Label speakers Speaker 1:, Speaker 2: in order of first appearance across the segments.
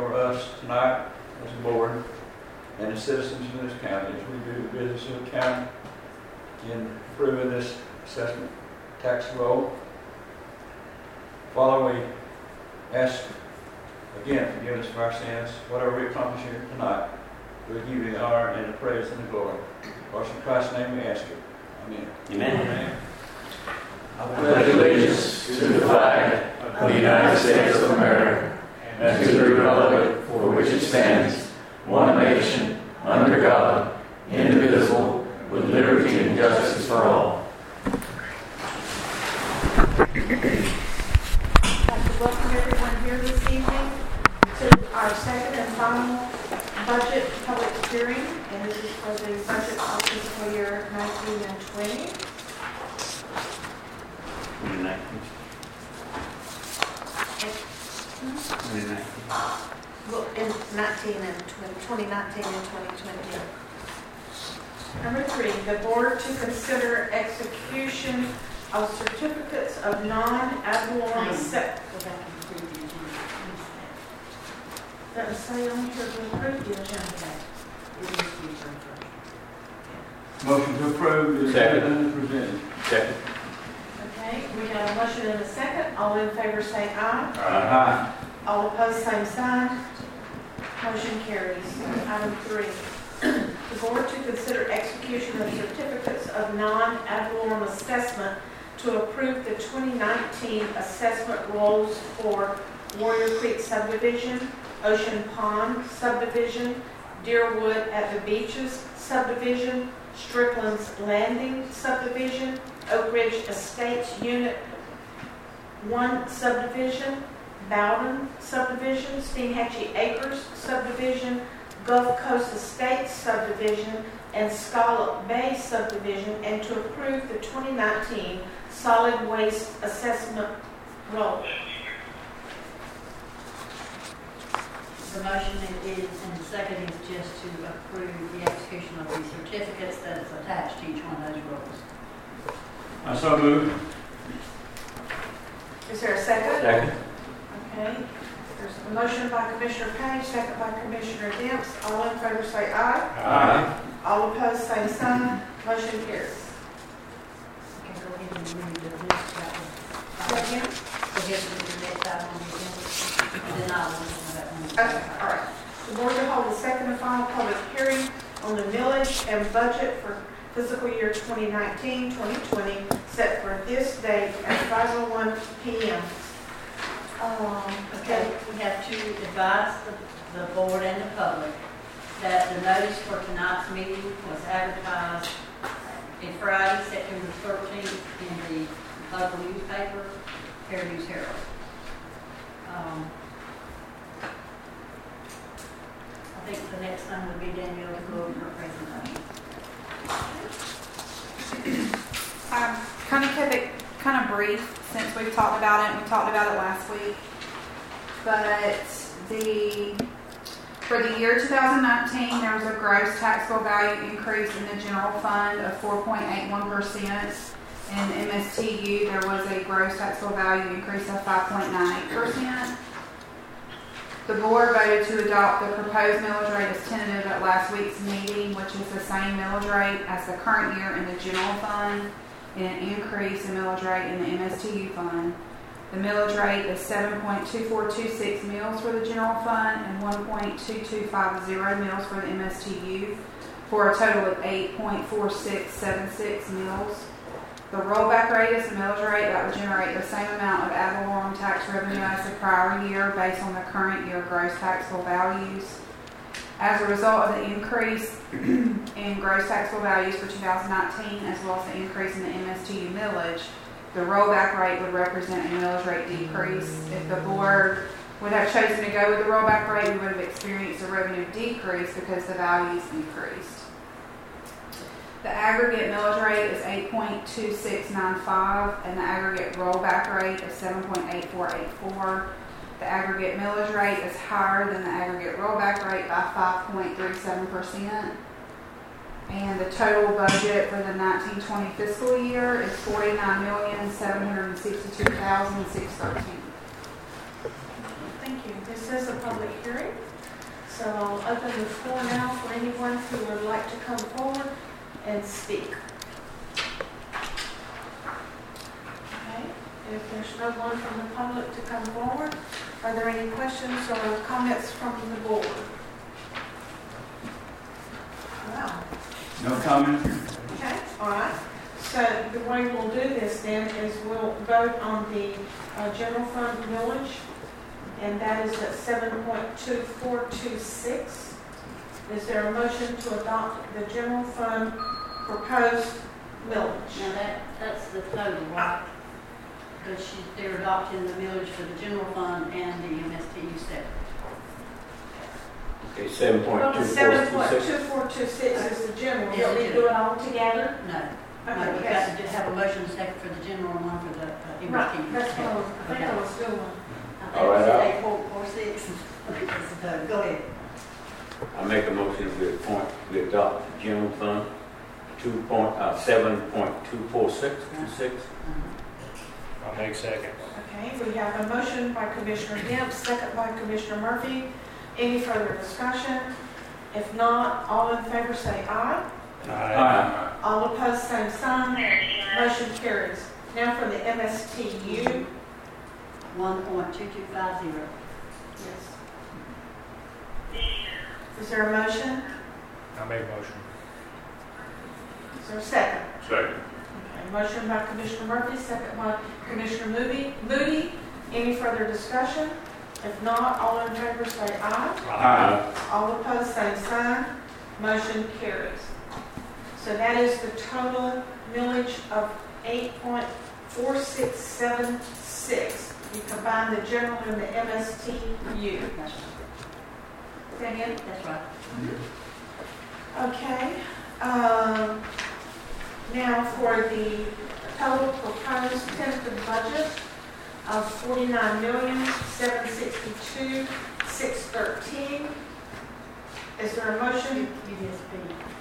Speaker 1: over us tonight as a board and the citizens in this county as we do the business of the county in approving this assessment tax roll. Father, we ask again forgiveness of our sins. Whatever we accomplish here tonight, we give you the honor and the praise and the glory. For in Christ's name we ask it. Amen.
Speaker 2: Amen.
Speaker 1: Amen.
Speaker 3: I pledge allegiance to the flag of the United States of America and to the republic for which it stands, one nation, under God, indivisible, with liberty and justice for all.
Speaker 4: I'd like to welcome everyone here this evening to our second and final budget public hearing, and this is for the budget for fiscal year 19 and 20.
Speaker 2: 2019.
Speaker 4: Well, in 19 and 2019 and 2020. Number 3, the board to consider execution of certificates of non-ad valorem set. That was say on here to approve the agenda.
Speaker 1: Motion to approve is presented.
Speaker 2: Second.
Speaker 4: Okay, we have a motion and a second. All in favor say aye.
Speaker 1: Aye.
Speaker 4: All opposed, same sign. Motion carries. Item 3. The board to consider execution of certificates of non-ad valorem assessment to approve the 2019 assessment rolls for Warrior Creek Subdivision, Ocean Pond Subdivision, Deerwood at the Beaches Subdivision, Strickland's Landing Subdivision, Oak Ridge Estates Unit 1 Subdivision, Bowden Subdivision, Steinhatchee Acres Subdivision, Gulf Coast Estates Subdivision, and Scallop Bay Subdivision, and to approve the 2019 solid waste assessment roll.
Speaker 5: The motion is, and the second is just to approve the execution of the certificates that is attached to each one of those rolls.
Speaker 1: I so move.
Speaker 4: Is there a second?
Speaker 2: Second.
Speaker 4: Okay. There's a motion by Commissioner Page, second by Commissioner Demps. All in favor say aye.
Speaker 1: Aye.
Speaker 4: All opposed, same sign. Motion carries.
Speaker 5: Okay, go ahead and read the next item.
Speaker 4: Say again?
Speaker 5: Go ahead and read the next item on the agenda. And then I'll listen to that one.
Speaker 4: Okay, all right. The board to hold the second and final public hearing on the millage and budget for fiscal year 2019-2020 set for this date at 5:01 p.m.
Speaker 5: Okay, we have to advise the board and the public that the notice for tonight's meeting was advertised on Friday, September 13th in the local newspaper, Fair News Herald. I think the next thing would be Danielle to go over her presentation.
Speaker 6: Kind of kept it kind of brief since we've talked about it. We talked about it last week. But for the year 2019, there was a gross taxable value increase in the general fund of 4.81%. In MSTU, there was a gross taxable value increase of 5.98%. The board voted to adopt the proposed millage rate as tentative at last week's meeting, which is the same millage rate as the current year in the general fund, and an increase in millage rate in the MSTU fund. The millage rate is 7.2426 mills for the general fund and 1.2250 mills for the MSTU, for a total of 8.4676 mills. The rollback rate is the millage rate that would generate the same amount of ad valorem tax revenue as the prior year based on the current year gross taxable values. As a result of the increase in gross taxable values for 2019, as well as the increase in the MSTU millage, the rollback rate would represent a millage rate decrease. If the board would have chosen to go with the rollback rate, we would have experienced a revenue decrease because the values increased. The aggregate millage rate is 8.2695 and the aggregate rollback rate is 7.8484. The aggregate millage rate is higher than the aggregate rollback rate by 5.37%. And the total budget for the 1920 fiscal year is $49,762,613.
Speaker 4: Thank you. This is a public hearing. So I'll open the floor now for anyone who would like to come forward and speak. Okay, if there's no one from the public to come forward, are there any questions or comments from the board? Wow.
Speaker 3: No comment?
Speaker 4: Okay, all right. So the way we'll do this then is we'll vote on the general fund millage, and that is at 7.2426. Is there a motion to adopt the general fund proposed millage?
Speaker 5: Now that's the total, right? Because they're adopting the millage for the general fund and the MSTU set.
Speaker 3: Okay,
Speaker 4: Well, the
Speaker 3: 7.2426.
Speaker 4: 7.2426 is the general.
Speaker 5: Yeah,
Speaker 4: Don't we do it all together?
Speaker 5: No,
Speaker 4: Okay,
Speaker 5: we've got
Speaker 4: yes.
Speaker 5: to just have a motion second for the general and one for the MSTU.
Speaker 4: Right, that's what I think I was doing.
Speaker 3: All right,
Speaker 5: I think it's 8.46. Go ahead.
Speaker 3: I make a motion we adopt the general fund 7.24626.
Speaker 2: I'll make second.
Speaker 4: Okay, we have a motion by Commissioner Dent, second by Commissioner Murphy. Any further discussion? If not, all in favor say aye.
Speaker 2: Aye.
Speaker 4: All opposed, same sign. Motion carries. Now for the MSTU.
Speaker 5: 1.2250.
Speaker 4: Yes. Is there a motion?
Speaker 2: I make a motion.
Speaker 4: Is there a second?
Speaker 3: Second.
Speaker 4: Okay, motion by Commissioner Murphy, second by Commissioner Moody. Any further discussion? If not, all in favor say aye.
Speaker 3: Aye.
Speaker 4: All opposed, same sign. Motion carries. So that is the total millage of 8.4676. You combine the general and the MSTU.
Speaker 5: That's
Speaker 4: Say again?
Speaker 5: right. That's right.
Speaker 4: Okay. Now for the total proposed tentative budget of $49,762,613. Is there a motion?
Speaker 5: USP.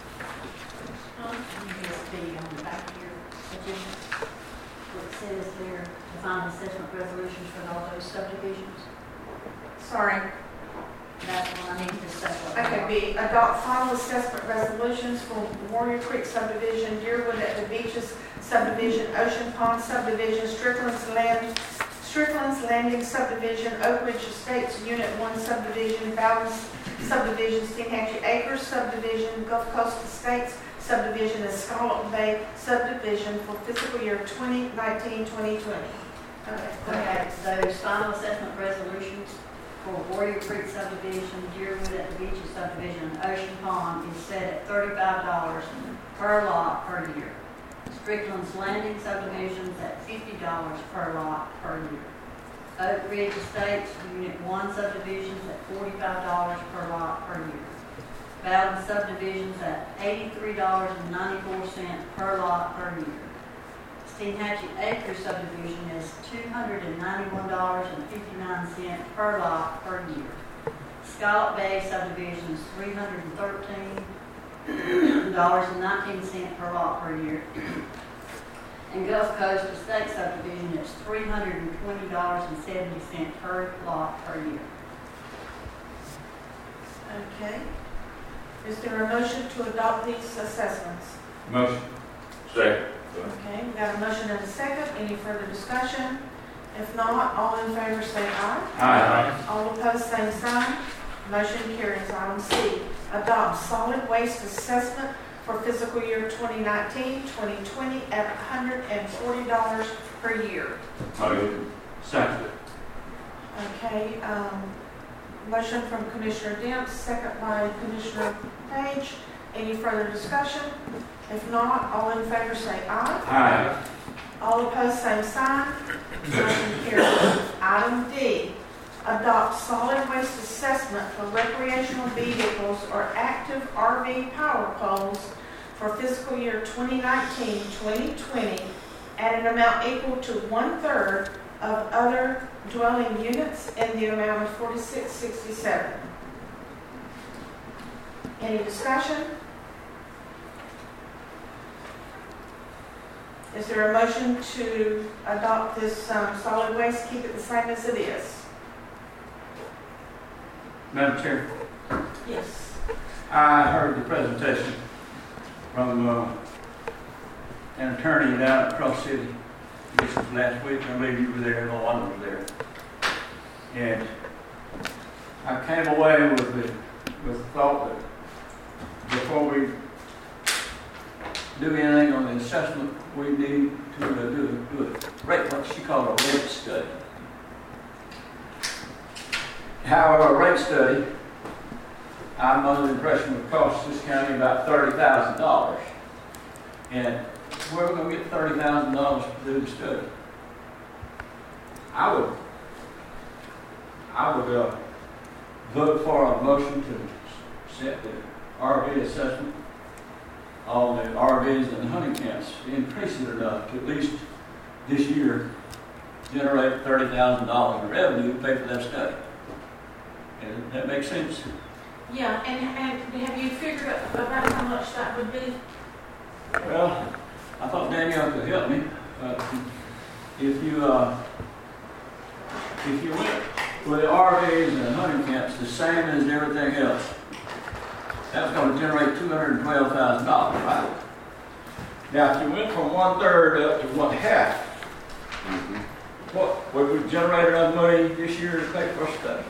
Speaker 5: USP on the back of your agenda. What it says there, the final assessment resolutions for all those subdivisions.
Speaker 4: Sorry.
Speaker 5: That's what I need to say.
Speaker 4: Okay, B, adopt final assessment resolutions for Warrior Creek subdivision, Deerwood at the Beaches subdivision, Ocean Pond subdivision, Strickland's Landing subdivision, Oak Ridge Estates Unit 1 subdivision, Bowden subdivision, Steenhatchee Acres subdivision, Gulf Coast Estates subdivision, and Scallop Bay subdivision for fiscal year 2019-2020. Okay, go ahead.
Speaker 5: Okay, those final assessment resolutions for Warrior Creek subdivision, Deerwood at the Beaches subdivision, and Ocean Pond is set at $35 per lot per year. Strickland's Landing subdivisions at $50 per lot per year. Oak Ridge Estates Unit 1 subdivisions at $45 per lot per year. Bowden subdivisions at $83.94 per lot per year. Steenhatchee Acres subdivision is $291.59 per lot per year. Scallop Bay subdivision is $313.19 per lot per year. And Gulf Coast Estate subdivision is $320.70 per lot per year.
Speaker 4: Okay. Is there a motion to adopt these assessments?
Speaker 3: Motion. Second.
Speaker 4: Okay, we got a motion and a second. Any further discussion? If not, all in favor say aye.
Speaker 3: Aye.
Speaker 4: All opposed, same sign. Motion carries. Item C, adopt solid waste assessment for fiscal year 2019-2020 at $140 per year.
Speaker 3: Motion. Second.
Speaker 4: Okay, motion from Commissioner Dent, second by Commissioner Page. Any further discussion? If not, all in favor say aye.
Speaker 3: Aye.
Speaker 4: All opposed, same sign. Motion carries. Item D, adopt solid waste assessment for recreational vehicles or active RV power poles for fiscal year 2019-2020 at an amount equal to 1/3 of other dwelling units in the amount of $46.67. Any discussion? Is there a motion to adopt this solid waste, keep it the same as it is?
Speaker 7: Madam Chair,
Speaker 4: Yes.
Speaker 1: I heard the presentation from an attorney down at Cross City. This was last week. I believe you were there. No one was there. And I came away with the thought that before we do anything on the assessment, we need to do a rate, what she called a rate study. However, a rate study, I'm under the impression would cost this county about $30,000. And where are we going to get $30,000 to do the study? I would vote for a motion to set the RV assessment on the RVs and the hunting camps, increase it enough to at least this year generate $30,000 in revenue to pay for that study. And that makes sense.
Speaker 4: Yeah, and have you figured out about how much that would be?
Speaker 1: Well, I thought Danielle could help me. If you went with the RVs and the hunting camps the same as everything else, that's going to generate $212,000, right? Now, if you went from 1/3 up to 1/2, what would we generate enough money this year to pay for a study?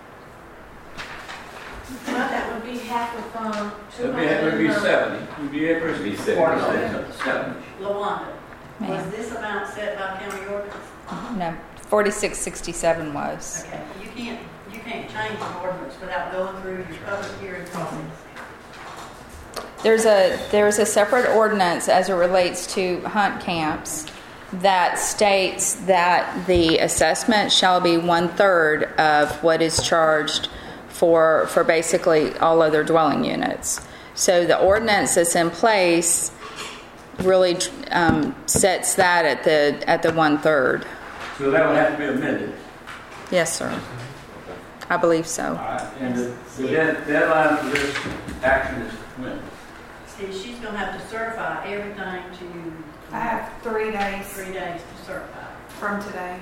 Speaker 4: Well, that would be half of 200.
Speaker 1: It would be 70. You'd be interested in 70.
Speaker 5: LaWanda, was this amount set by county ordinance?
Speaker 7: No, 4667 was.
Speaker 5: Okay, you can't change an ordinance without going through your public hearing process.
Speaker 7: There's a separate ordinance as it relates to hunt camps that states that the assessment shall be 1/3 of what is charged for basically all other dwelling units. So the ordinance that's in place really sets that at the 1/3.
Speaker 1: So that would have to be amended.
Speaker 7: Yes, sir. I believe so.
Speaker 1: All right. And the deadline for this action is when?
Speaker 5: See, she's gonna have to certify everything to
Speaker 6: I have 3 days
Speaker 5: 3 days to certify.
Speaker 6: from today.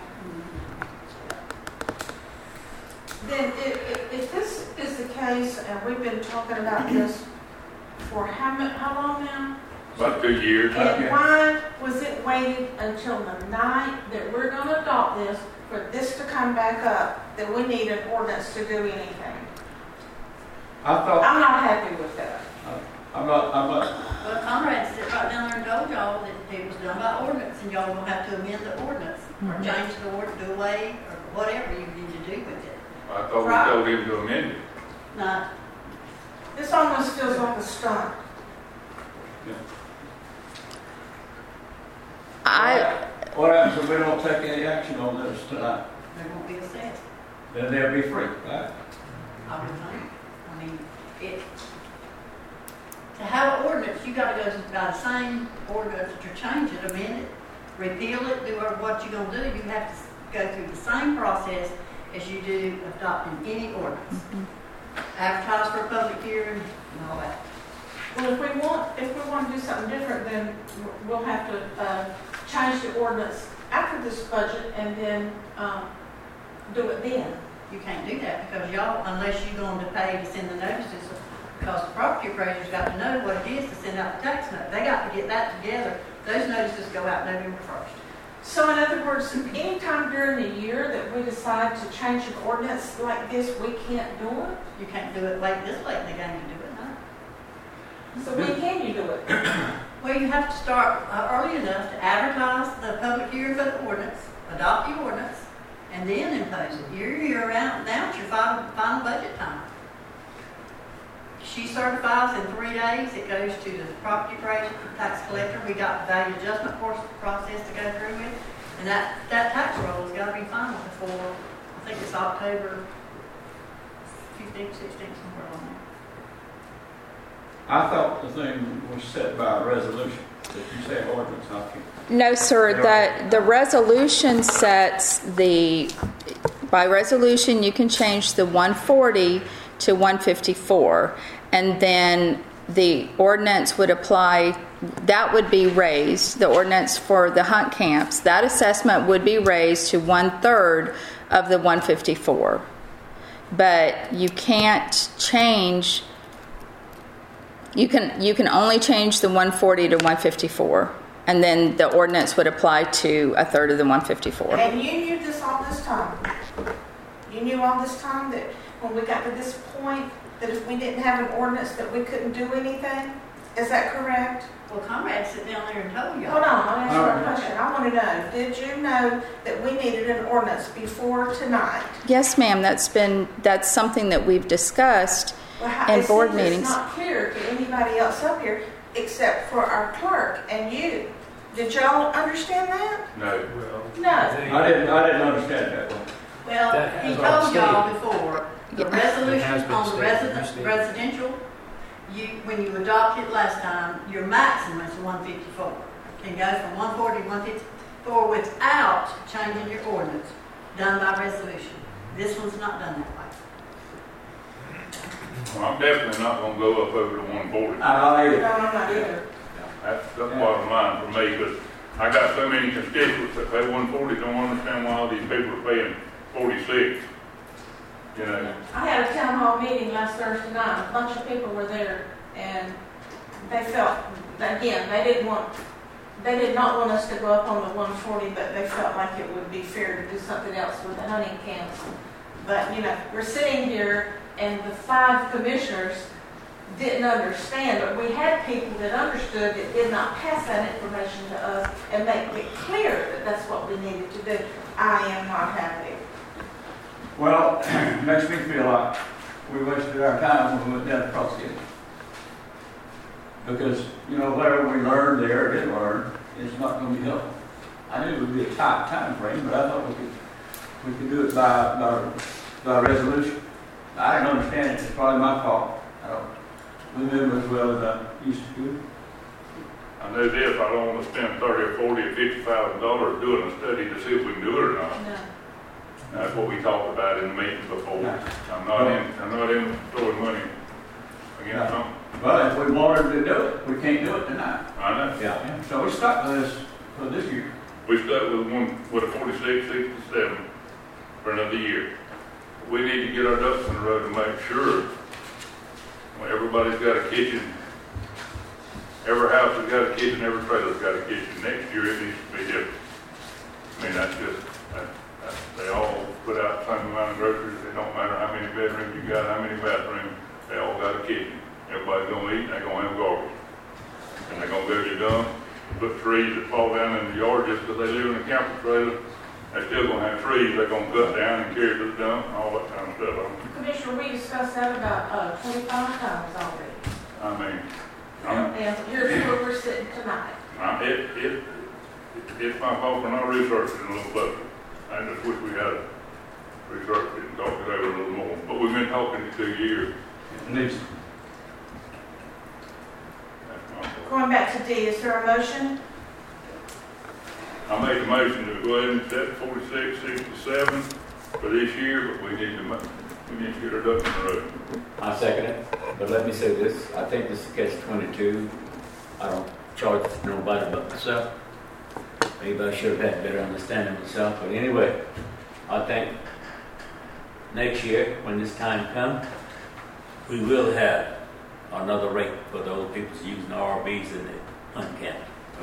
Speaker 4: Then if this is the case, and we've been talking about this for how long now?
Speaker 3: About 2 years.
Speaker 4: And why was it waited until the night that we're going to adopt this for this to come back up, that we need an ordinance to do anything?
Speaker 1: I thought,
Speaker 4: I'm not happy with that.
Speaker 1: I'm not,
Speaker 5: Well, Conrad sit right down there and told y'all that it was done by ordinance, and y'all will have to amend the ordinance, or change the ordinance, do away, or whatever you need to do with it.
Speaker 3: I thought we told him to amend it.
Speaker 5: Not,
Speaker 4: This almost feels like a stunt.
Speaker 1: what happens if we don't take any action on this tonight?
Speaker 5: there won't be a set.
Speaker 1: Then they'll be free, right?
Speaker 5: I would think. I mean, to have an ordinance, you gotta go by the same ordinance that you're changing, amend it, repeal it, do what you're gonna do. You have to go through the same process as you do adopting any ordinance. Advertise for a public hearing and all that.
Speaker 4: Well, if we want to do something different, then we'll have to change the ordinance after this budget and then do it then.
Speaker 5: You can't do that because y'all, unless you're going to pay to send the notices, because the property appraiser's got to know what it is to send out the tax note. They got to get that together. Those notices go out November 1st.
Speaker 4: So in other words, anytime during the year that we decide to change an ordinance like this, we can't do it?
Speaker 5: You can't do it this late in the game to do it, no.
Speaker 4: So when can you do it?
Speaker 5: Well, you have to start early enough to advertise the public hearing for the ordinance, adopt the ordinance, and then impose it. You're around, now it's your final budget time. She certifies in 3 days. It goes to the property appraiser, tax collector. We got the value adjustment process to go through with. And that tax roll has got to be final before, I think it's October 15th, 16th, somewhere along there.
Speaker 1: I thought the thing was set by a resolution. If you say ordinance, I can't.
Speaker 7: No, sir. The resolution sets by resolution you can change the 140 to 154, and then the ordinance would apply. That would be raised. The ordinance for the hunt camps, that assessment would be raised to 1/3 of the 154. but you can't change. You can only change the 140 to 154, and then the ordinance would apply to a third of the 154.
Speaker 4: And you knew this all this time. You knew all this time that when we got to this point, that if we didn't have an ordinance that we couldn't do anything? Is that correct?
Speaker 5: Well, Conrad sat down there and told y'all.
Speaker 4: Hold on, I'll answer my question. I want to know, did you know that we needed an ordinance before tonight?
Speaker 7: Yes, ma'am. That's something that we've discussed
Speaker 4: Well, how,
Speaker 7: in
Speaker 4: it
Speaker 7: board
Speaker 4: seems
Speaker 7: meetings.
Speaker 4: It's not clear to anybody else up here except for our clerk and you. Did y'all understand that?
Speaker 3: No.
Speaker 4: No.
Speaker 1: I didn't understand that one.
Speaker 5: Well,
Speaker 2: That
Speaker 5: he
Speaker 2: has
Speaker 5: told
Speaker 2: already
Speaker 5: y'all
Speaker 2: stated.
Speaker 5: before, the
Speaker 7: Yeah.
Speaker 2: It has
Speaker 5: resolution
Speaker 2: been
Speaker 5: on the
Speaker 2: stated.
Speaker 5: residential, when you adopted last time, your maximum is 154. Can go from 140 to 154 without changing your ordinance, done by resolution. This one's not done that way.
Speaker 3: Well, I'm definitely not gonna go up over the 140.
Speaker 1: I
Speaker 4: No,
Speaker 1: did.
Speaker 4: I'm not either.
Speaker 3: That's bottom line for me, because I got so many constituents that pay 140, don't understand why all these people are paying 46. You know,
Speaker 4: I had a town hall meeting last Thursday night. A bunch of people were there, and they felt, again, they did not want us to go up on the 140, but they felt like it would be fair to do something else with the hunting camps. But, we're sitting here, and the 5 commissioners didn't understand, but we had people that understood that did not pass that information to us and make it clear that that's what we needed to do. I am not happy.
Speaker 1: Well, it makes me feel like we wasted our time when we went down across it. Because, whatever we learned there, didn't learn, it's not going to be helpful. I knew it would be a tight time frame, but I thought we could do it by resolution. I didn't understand it. It's probably my fault. I don't remember as well as I used to.
Speaker 3: I know this, I don't want to spend 30 or 40 or $50,000 doing a study to see if we can do it or not.
Speaker 4: No.
Speaker 3: That's what we talked about in the meeting before.
Speaker 1: No.
Speaker 3: I'm not in throwing money against something.
Speaker 1: But if we wanted to do it, we can't do it tonight.
Speaker 3: I know.
Speaker 1: Yeah. So we're stuck with this for this year.
Speaker 3: We stuck with a 46, 67 for another year. We need to get our ducks in a row to make sure everybody's got a kitchen. Every house has got a kitchen, every trailer's got a kitchen. Next year it needs to be different. I mean, they all put out the same amount of groceries. It don't matter how many bedrooms you got, how many bathrooms, they all got a kitchen. Everybody's gonna eat and they're gonna have garbage. And they're gonna go to the dump, put trees that fall down in the yard just because they live in a camper trailer. They're still gonna have trees they're gonna cut down and carry to the dump and all that kind of stuff.
Speaker 4: Commissioner, we discussed that about 25 times already.
Speaker 3: I mean,
Speaker 4: And here's where we're sitting tonight.
Speaker 3: it's my fault for not researching it a little closer. I just wish we had researched it and talked it over a little more. But we've been talking it 2 years.
Speaker 1: At least.
Speaker 3: That's my fault.
Speaker 4: Going back to D, is there a motion?
Speaker 3: I make a motion to go ahead and set 46, 67 for this year, but we need to get our ducks in a row.
Speaker 8: I second it, but let me say this, I think this is catch-22. I don't charge nobody but myself. Maybe I should have had better understanding myself, but anyway, I think next year, when this time comes, we will have another rate for those people using RVs in the hunt camp.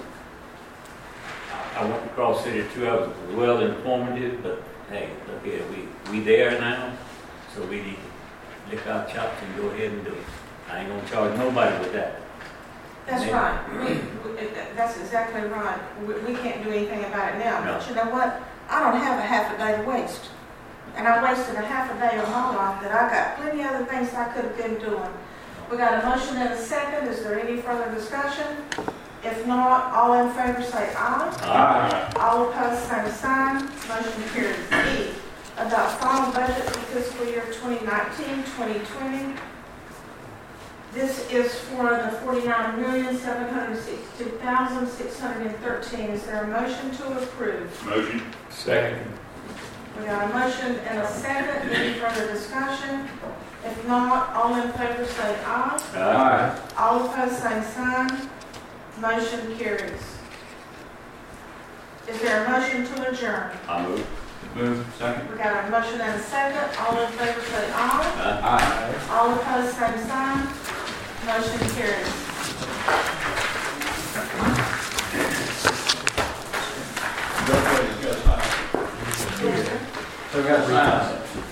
Speaker 8: I went across city too, I was well informative, but hey, look here, we there now, so we need to lick our chops and go ahead and do it. I ain't gonna charge nobody with that.
Speaker 4: That's right. That's exactly right. We can't do anything about it now.
Speaker 8: No.
Speaker 4: But you know what? I don't have a half a day to waste. And I wasted a half a day of my life that I got plenty of other things I could have been doing. We got a motion and a second. Is there any further discussion? If not, all in favor say aye.
Speaker 1: Aye.
Speaker 4: All opposed, same sign. Motion carries. E, adopt final budget for fiscal year 2019-2020. This is for the $49,762,613. Is there a motion to approve?
Speaker 3: Motion.
Speaker 2: Second.
Speaker 4: We got a motion and a second. Any further discussion? If not, all in favor say aye.
Speaker 1: Aye.
Speaker 4: All opposed, same sign. Motion carries. Is there a motion to adjourn?
Speaker 8: I move.
Speaker 1: Move. Second.
Speaker 4: We got a motion and a second. All in favor say aye.
Speaker 1: Aye.
Speaker 4: All opposed, same sign. Motion carries.
Speaker 1: So we got signs.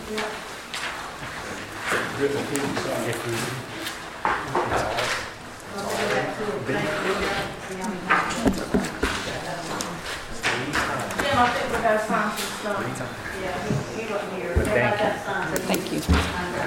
Speaker 4: Jim, I think we got signs and stuff.
Speaker 5: Yeah, he wasn't here. Everybody got signed.
Speaker 7: Thank you.